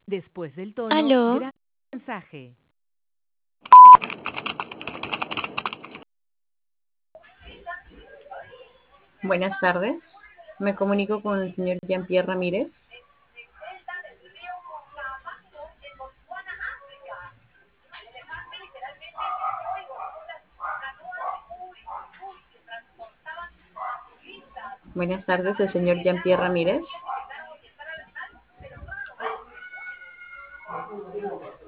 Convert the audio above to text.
Después del tono, Aló, graba el mensaje. Buenas tardes. Me comunico con el señor Jean-Pierre Ramírez. Buenas tardes, el señor Jean-Pierre Ramírez.